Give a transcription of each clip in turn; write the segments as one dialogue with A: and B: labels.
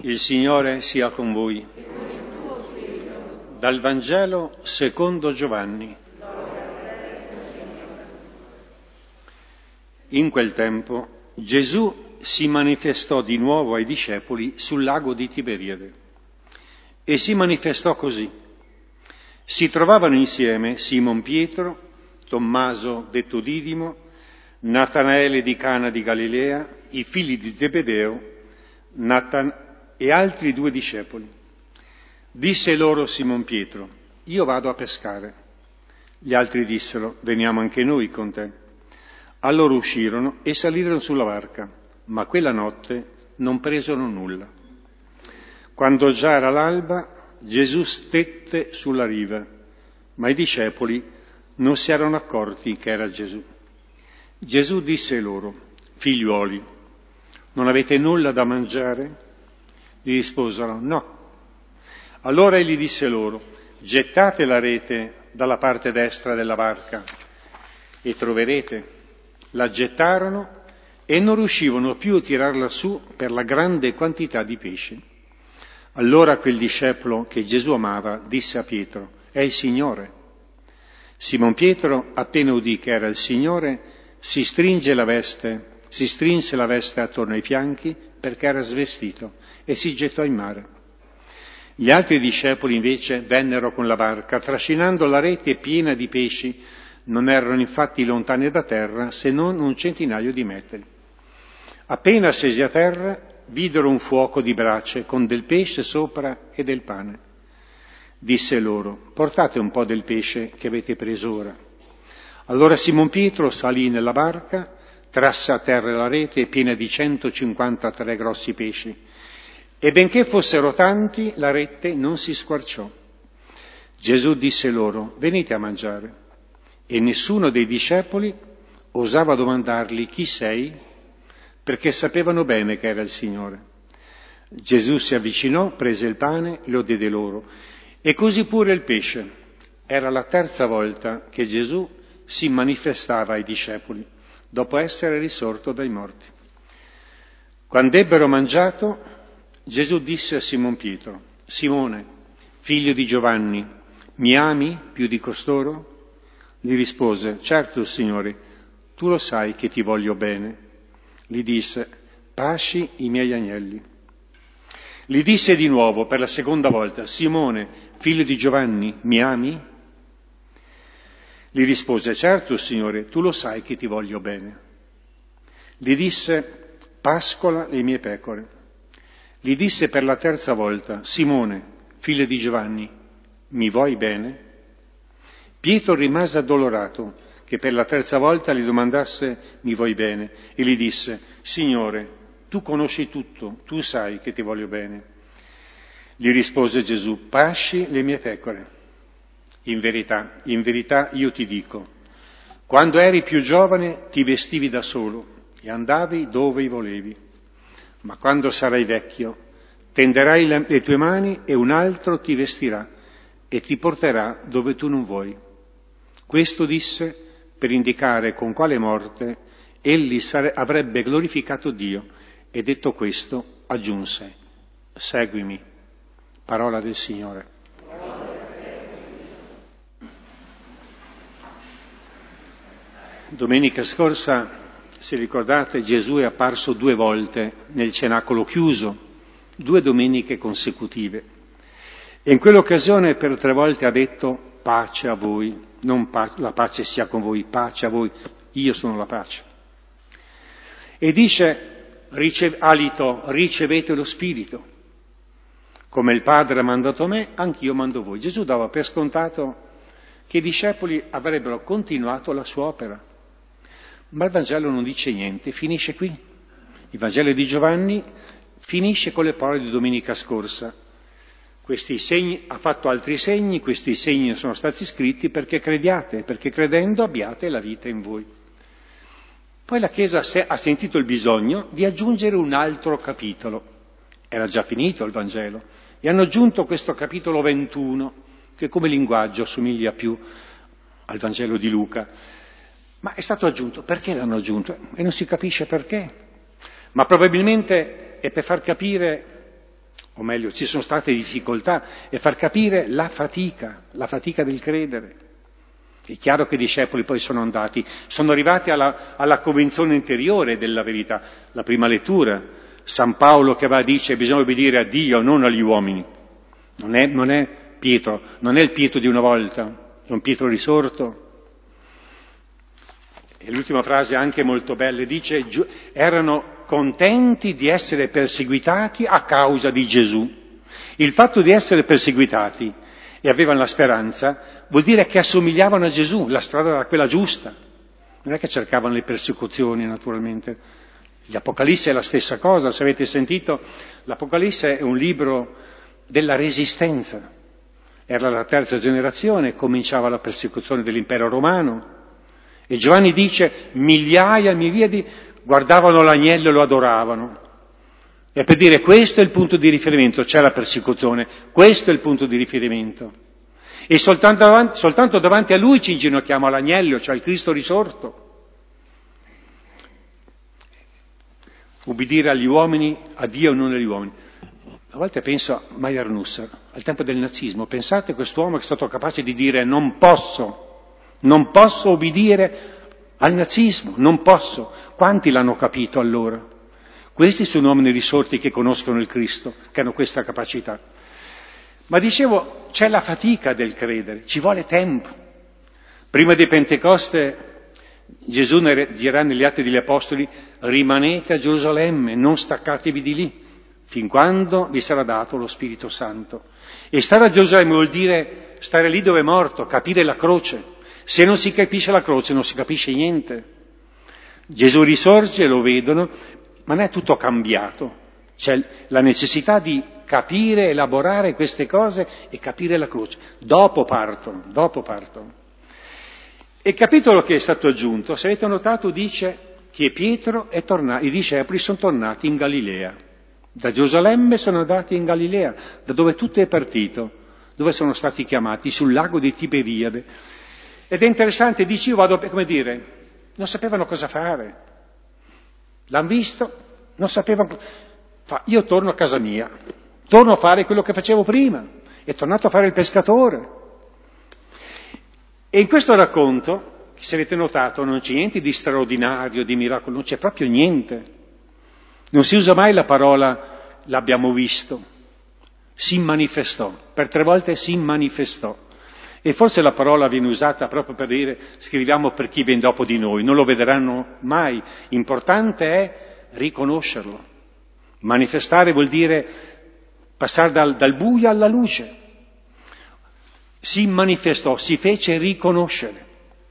A: Il Signore sia con voi. Dal Vangelo secondo Giovanni. In quel tempo Gesù si manifestò di nuovo ai discepoli sul lago di Tiberiade e si manifestò così. Si trovavano insieme Simon Pietro, Tommaso detto Didimo, Natanaele di Cana di Galilea, i figli di Zebedeo, e altri 2 discepoli. Disse loro Simon Pietro: io vado a pescare. Gli altri dissero: veniamo anche noi con te. Allora uscirono e salirono sulla barca, ma quella notte non presero nulla. Quando già era l'alba, Gesù stette sulla riva, ma i discepoli non si erano accorti che era Gesù. Gesù disse loro: figliuoli, non avete nulla da mangiare? Gli risposero: no. Allora egli disse loro: gettate la rete dalla parte destra della barca e troverete. La gettarono e non riuscivano più a tirarla su per la grande quantità di pesci. Allora quel discepolo che Gesù amava disse a Pietro: è il Signore. Simon Pietro, appena udì che era il Signore, si strinse la veste attorno ai fianchi perché era svestito e si gettò in mare. Gli altri discepoli invece vennero con la barca, trascinando la rete piena di pesci. Non erano infatti lontani da terra se non 100 di metri. Appena scesi a terra, videro un fuoco di brace con del pesce sopra e del pane. Disse loro: portate un po' del pesce che avete preso ora. Allora Simon Pietro salì nella barca, trasse a terra la rete piena di 153 grossi pesci, e benché fossero tanti, la rete non si squarciò. Gesù disse loro: venite a mangiare. E nessuno dei discepoli osava domandargli: chi sei? Perché sapevano bene che era il Signore. Gesù si avvicinò, prese il pane, lo diede loro, e così pure il pesce. Era la 3ª volta che Gesù si manifestava ai discepoli, dopo essere risorto dai morti. Quando ebbero mangiato, Gesù disse a Simon Pietro: Simone, figlio di Giovanni, mi ami più di costoro? Gli rispose: certo, Signore, tu lo sai che ti voglio bene. Gli disse: pasci i miei agnelli. Gli disse di nuovo per la 2ª volta: Simone, figlio di Giovanni, mi ami? Gli rispose: certo, Signore, tu lo sai che ti voglio bene. Gli disse: pascola le mie pecore. Gli disse per la 3ª volta: Simone, figlio di Giovanni, mi vuoi bene? Pietro rimase addolorato che per la 3ª volta gli domandasse: mi vuoi bene? E gli disse: Signore, tu conosci tutto, tu sai che ti voglio bene. Gli rispose Gesù: pasci le mie pecore. In verità io ti dico, quando eri più giovane ti vestivi da solo e andavi dove volevi, ma quando sarai vecchio tenderai le tue mani e un altro ti vestirà e ti porterà dove tu non vuoi. Questo disse per indicare con quale morte egli avrebbe glorificato Dio, e detto questo aggiunse: seguimi. Parola del Signore. Domenica scorsa, se ricordate, Gesù è apparso 2 volte nel cenacolo chiuso, 2 domeniche consecutive, e in quell'occasione per 3 volte ha detto: pace a voi, non la pace sia con voi, pace a voi, io sono la pace. E dice, alito, ricevete lo Spirito, come il Padre ha mandato me, anch'io mando voi. Gesù dava per scontato che i discepoli avrebbero continuato la sua opera, ma il Vangelo non dice niente, finisce qui. Il Vangelo di Giovanni finisce con le parole di domenica scorsa. Questi segni, ha fatto altri segni, questi segni sono stati scritti perché crediate, perché credendo abbiate la vita in voi. Poi la Chiesa ha sentito il bisogno di aggiungere un altro capitolo. Era già finito il Vangelo e hanno aggiunto questo capitolo 21, che come linguaggio assomiglia più al Vangelo di Luca. Ma è stato aggiunto. Perché l'hanno aggiunto? E non si capisce perché. Ma probabilmente è per far capire o meglio, ci sono state difficoltà, e far capire la fatica del credere. È chiaro che i discepoli poi sono arrivati alla convinzione interiore della verità. La prima lettura, San Paolo che dice bisogna obbedire a Dio, non agli uomini. Non è Pietro, non è il Pietro di una volta, è un Pietro risorto. E l'ultima frase anche molto bella, dice erano contenti di essere perseguitati a causa di Gesù. Il fatto di essere perseguitati e avevano la speranza vuol dire che assomigliavano a Gesù, la strada era quella giusta. Non è che cercavano le persecuzioni, naturalmente. L'Apocalisse è la stessa cosa, se avete sentito, l'Apocalisse è un libro della resistenza. Era la terza generazione, cominciava la persecuzione dell'impero romano. E Giovanni dice, migliaia, miriadi guardavano l'agnello e lo adoravano. E per dire, questo è il punto di riferimento, c'è la persecuzione, questo è il punto di riferimento. E soltanto davanti a lui ci inginocchiamo all'agnello, cioè al Cristo risorto. Ubbidire agli uomini, a Dio non agli uomini. A volte penso a Meyer Nusser, al tempo del nazismo, pensate a quest'uomo che è stato capace di dire non posso obbedire al nazismo, non posso. Quanti l'hanno capito allora? Questi sono uomini risorti che conoscono il Cristo, che hanno questa capacità. Ma dicevo, c'è la fatica del credere, ci vuole tempo. Prima di Pentecoste Gesù dirà negli Atti degli Apostoli, rimanete a Gerusalemme, non staccatevi di lì, fin quando vi sarà dato lo Spirito Santo. E stare a Gerusalemme vuol dire stare lì dove è morto, capire la croce. Se non si capisce la croce non si capisce niente. Gesù risorge, lo vedono, ma non è tutto cambiato. C'è la necessità di capire, elaborare queste cose e capire la croce. Dopo partono. E il capitolo che è stato aggiunto, se avete notato, dice che Pietro è tornato, i discepoli sono tornati in Galilea. Da Gerusalemme sono andati in Galilea, da dove tutto è partito, dove sono stati chiamati, sul lago di Tiberiade. Ed è interessante, dice, io vado, come dire, non sapevano cosa fare. L'hanno visto, non sapevano. Io torno a casa mia, torno a fare quello che facevo prima, è tornato a fare il pescatore. E in questo racconto, se avete notato, non c'è niente di straordinario, di miracolo, non c'è proprio niente. Non si usa mai la parola l'abbiamo visto, si manifestò, per 3 volte si manifestò. E forse la parola viene usata proprio per dire scriviamo per chi viene dopo di noi, non lo vedranno mai. Importante è riconoscerlo. Manifestare vuol dire passare dal buio alla luce. Si manifestò, si fece riconoscere.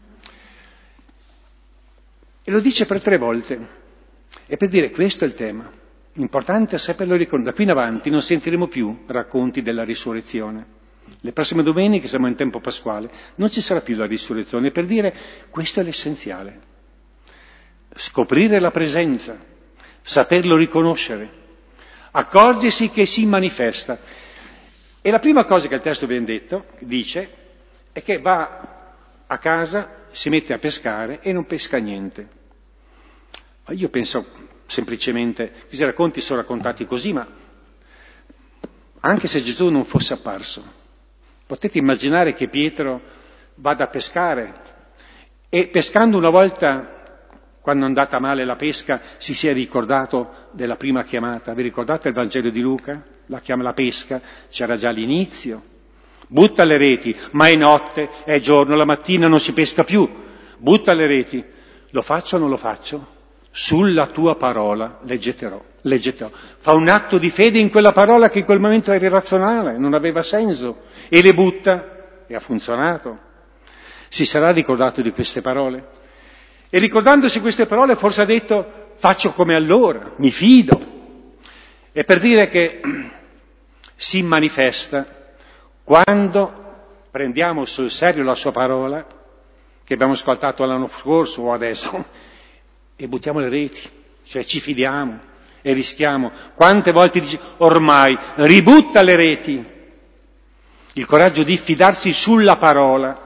A: E lo dice per 3 volte. E per dire questo è il tema. L'importante è saperlo riconoscere. Da qui in avanti non sentiremo più racconti della risurrezione. Le prossime domeniche, siamo in tempo pasquale, non ci sarà più la risurrezione. Per dire questo è l'essenziale. Scoprire la presenza, saperlo riconoscere, accorgersi che si manifesta. E la prima cosa che il testo viene detto, dice, è che va a casa, si mette a pescare e non pesca niente. Io penso semplicemente, questi racconti sono raccontati così, ma anche se Gesù non fosse apparso, potete immaginare che Pietro vada a pescare e pescando una volta, quando è andata male la pesca, si sia ricordato della prima chiamata. Vi ricordate il Vangelo di Luca? La pesca, c'era già l'inizio. Butta le reti, ma è notte, è giorno, la mattina non si pesca più. Butta le reti. Lo faccio o non lo faccio? Sulla tua parola leggetterò. Fa un atto di fede in quella parola che in quel momento era irrazionale, non aveva senso, e le butta, e ha funzionato. Si sarà ricordato di queste parole? E ricordandosi queste parole forse ha detto, faccio come allora, mi fido. E per dire che si manifesta quando prendiamo sul serio la sua parola, che abbiamo ascoltato l'anno scorso o adesso, e buttiamo le reti, cioè ci fidiamo e rischiamo. Quante volte dice ormai ributta le reti, il coraggio di fidarsi sulla parola.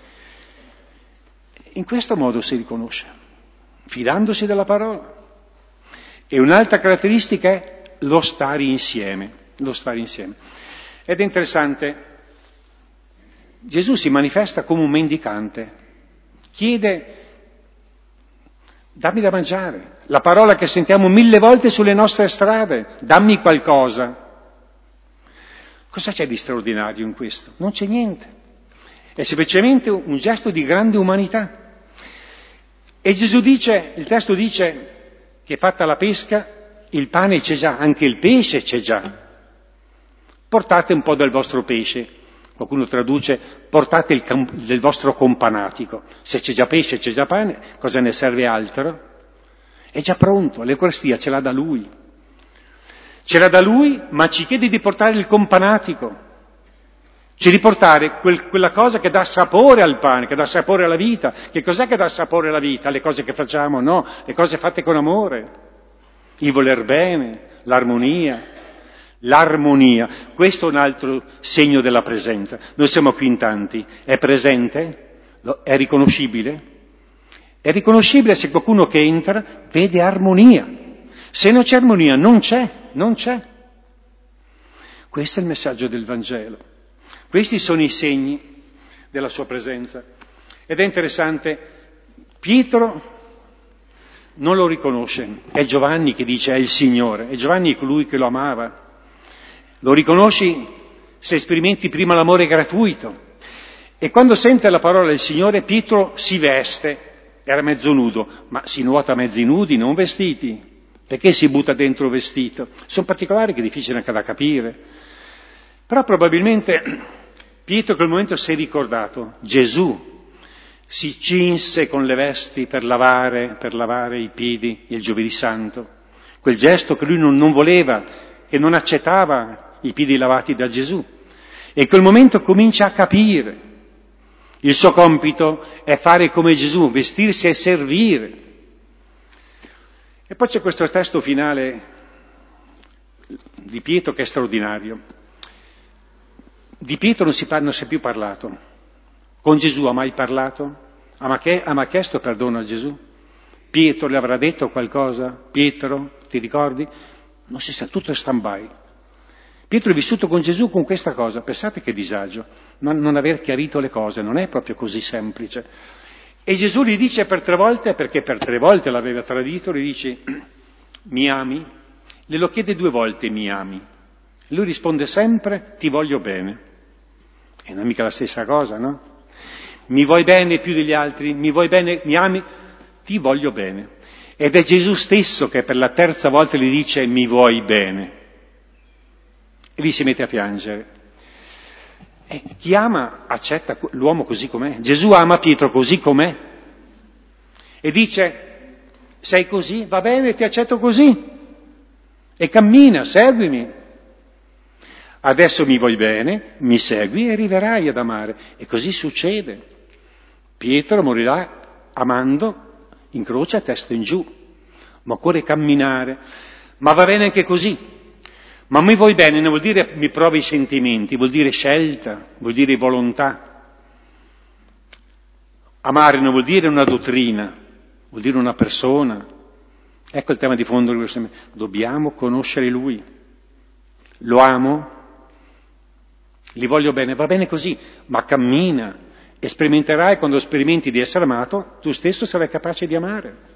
A: In questo modo si riconosce, fidandosi della parola. E un'altra caratteristica è lo stare insieme. lo stare insieme. Ed è interessante, Gesù si manifesta come un mendicante, chiede: dammi da mangiare. La parola che sentiamo 1000 volte sulle nostre strade: dammi qualcosa. Cosa c'è di straordinario in questo? Non c'è niente. È semplicemente un gesto di grande umanità. E Gesù dice, il testo dice che fatta la pesca, il pane c'è già, anche il pesce c'è già. Portate un po' del vostro pesce. Qualcuno traduce: portate del vostro companatico. Se c'è già pesce, c'è già pane, cosa ne serve altro? È già pronto, l'Eucaristia ce l'ha da Lui. Ce l'ha da Lui, ma ci chiede di portare il companatico. Cioè di portare quella cosa che dà sapore al pane, che dà sapore alla vita. Che cos'è che dà sapore alla vita? Le cose che facciamo? No, le cose fatte con amore. Il voler bene, l'armonia. L'armonia, questo è un altro segno della presenza. Noi siamo qui in tanti, è presente? È riconoscibile? È riconoscibile se qualcuno che entra vede armonia. Se non c'è armonia, non c'è. Questo è il messaggio del Vangelo. Questi sono i segni della sua presenza. Ed è interessante, Pietro non lo riconosce, è Giovanni che dice: è il Signore, è Giovanni colui che lo amava. Lo riconosci se sperimenti prima l'amore gratuito. E quando sente la parola del Signore, Pietro si veste, era mezzo nudo, ma si nuota mezzi nudi, non vestiti. Perché si butta dentro vestito? Sono particolari che è difficile anche da capire. Però probabilmente Pietro in quel momento si è ricordato: Gesù si cinse con le vesti per lavare i piedi il Giovedì Santo. Quel gesto che lui non voleva, che non accettava i piedi lavati da Gesù. E in quel momento comincia a capire. Il suo compito è fare come Gesù, vestirsi e servire. E poi c'è questo testo finale di Pietro che è straordinario. Di Pietro non si è più parlato. Con Gesù ha mai parlato? Ha mai chiesto perdono a Gesù? Pietro le avrà detto qualcosa? Pietro, ti ricordi? Non si sa, tutto è stand-by. Pietro è vissuto con Gesù con questa cosa, pensate che disagio, non aver chiarito le cose, non è proprio così semplice. E Gesù gli dice per 3 volte, perché per 3 volte l'aveva tradito, gli dice: mi ami? Glielo chiede 2 volte: mi ami? Lui risponde sempre: ti voglio bene. E non è mica la stessa cosa, no? Mi vuoi bene più degli altri? Mi vuoi bene? Mi ami? Ti voglio bene. Ed è Gesù stesso che per la 3ª volta gli dice: mi vuoi bene. E lì si mette a piangere. E chi ama accetta l'uomo così com'è. Gesù ama Pietro così com'è. E dice: sei così? Va bene, ti accetto così. E cammina, seguimi. Adesso mi vuoi bene, mi segui e arriverai ad amare. E così succede. Pietro morirà amando in croce a testa in giù. Ma occorre camminare. Ma va bene anche così. Ma mi vuoi bene non vuol dire mi provi i sentimenti, vuol dire scelta, vuol dire volontà. Amare non vuol dire una dottrina, vuol dire una persona. Ecco il tema di fondo di questo. Dobbiamo conoscere Lui. Lo amo? Gli voglio bene? Va bene così, ma cammina. E sperimenterai, quando sperimenti di essere amato, tu stesso sarai capace di amare.